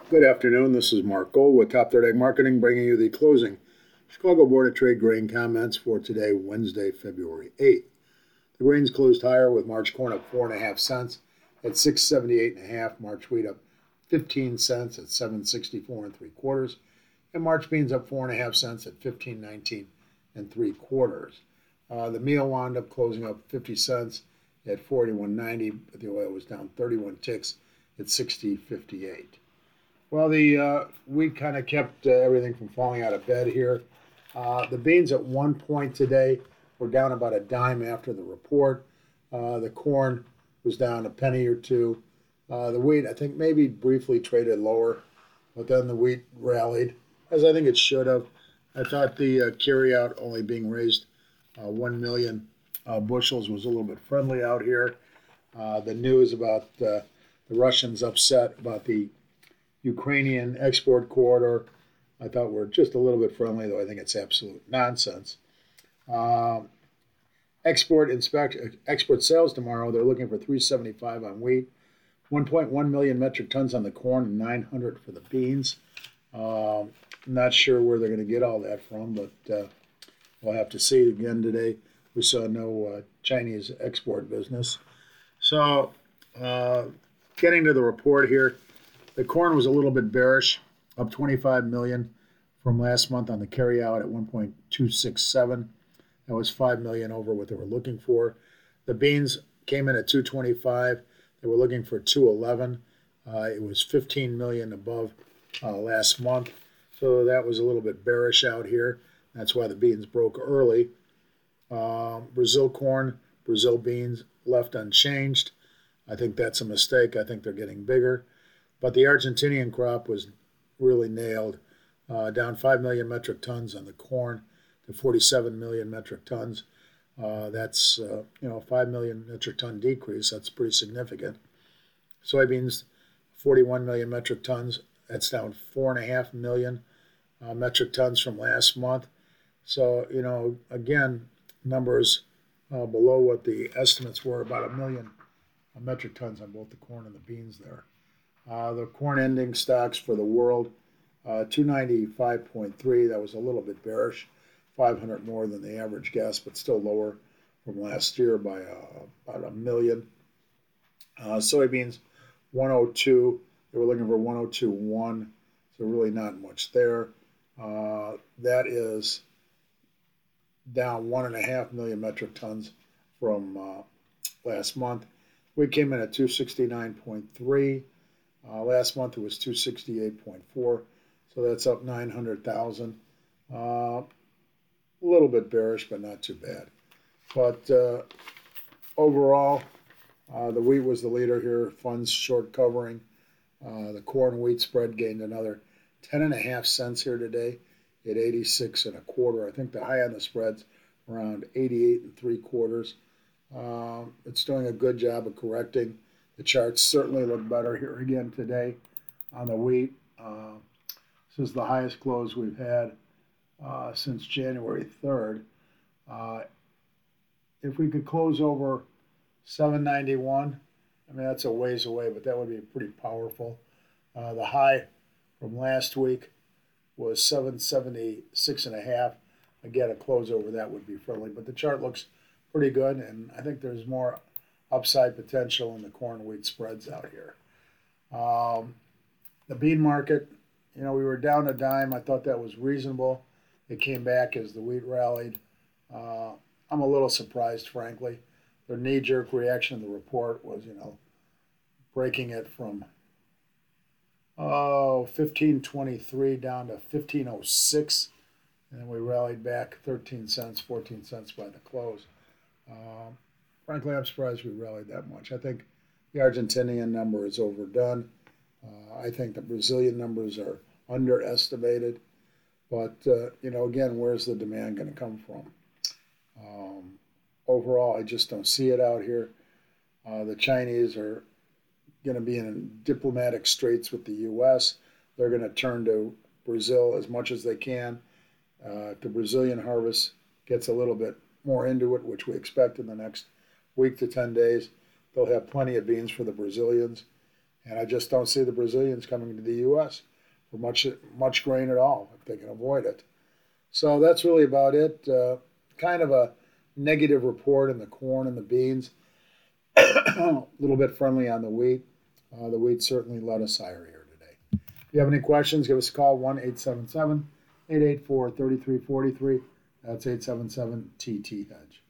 Good afternoon. This is Mark Gold with Top Third Ag Marketing, bringing you the closing Chicago Board of Trade grain comments for today, Wednesday, February 8th. The grains closed higher with March corn up 4.5 cents at 678.5. March wheat up 15 cents at 764 3/4, and March beans up 4.5 cents at 15.19 3/4. The meal wound up closing up 50 cents at 41.90, but the oil was down 31 ticks at 60.58. Well, the wheat kind of kept everything from falling out of bed here. The beans at one point today were down about a dime after the report. The corn was down a penny or two. The wheat, I think, maybe briefly traded lower, but then the wheat rallied, as I think it should have. I thought the carryout only being raised 1 million bushels was a little bit friendly out here. The news about the Russians upset about the Ukrainian export corridor, I thought were just a little bit friendly, though I think it's absolute nonsense. Export sales tomorrow, they're looking for 375 on wheat, 1.1 million metric tons on the corn, and 900 for the beans. Not sure where they're going to get all that from, but we'll have to see. Again today, we saw no Chinese export business. So getting to the report here, the corn was a little bit bearish, up 25 million from last month on the carryout at 1.267. That was 5 million over what they were looking for. The beans came in at 225. They were looking for 211. It was 15 million above last month. So that was a little bit bearish out here. That's why the beans broke early. Brazil corn, Brazil beans left unchanged. I think that's a mistake. I think they're getting bigger. But the Argentinian crop was really nailed, down 5 million metric tons on the corn to 47 million metric tons. That's 5 million metric ton decrease. That's pretty significant. Soybeans, 41 million metric tons. That's down 4.5 million metric tons from last month. So, again, numbers below what the estimates were, about 1 million metric tons on both the corn and the beans there. The corn ending stocks for the world, 295.3. That was a little bit bearish, 500 more than the average guess, but still lower from last year by about 1 million. Soybeans, 102. They were looking for 102.1, so really not much there. That is down 1.5 million metric tons from last month. We came in at 269.3. Last month it was 268.4, so that's up 900,000. A little bit bearish, but not too bad. But overall, the wheat was the leader here. Funds short covering. The corn-wheat spread gained another 10.5 cents here today at 86.25. I think the high on the spread's around 88 3/4. It's doing a good job of correcting. The charts certainly look better here again today on the wheat. This is the highest close we've had since January 3rd. If we could close over 791, I mean, that's a ways away, but that would be pretty powerful. The high from last week was 776.5. Again, a close over that would be friendly, but the chart looks pretty good, and I think there's more upside potential in the corn-wheat spreads out here. The bean market, we were down a dime. I thought that was reasonable. It came back as the wheat rallied. I'm a little surprised, frankly. Their knee-jerk reaction to the report was, breaking it from 15.23 down to 15.06, and then we rallied back 13 cents, 14 cents by the close. Frankly, I'm surprised we rallied that much. I think the Argentinian number is overdone. I think the Brazilian numbers are underestimated. But, again, where's the demand going to come from? Overall, I just don't see it out here. The Chinese are going to be in diplomatic straits with the U.S. They're going to turn to Brazil as much as they can. If the Brazilian harvest gets a little bit more into it, which we expect in the next week to 10 days, they'll have plenty of beans for the Brazilians. And I just don't see the Brazilians coming to the U.S. for much grain at all if they can avoid it. So that's really about it. Kind of a negative report in the corn and the beans. A little bit friendly on the wheat. The wheat certainly led us higher here today. If you have any questions, give us a call, 1-877-884-3343. That's 877-TT-HEDGE.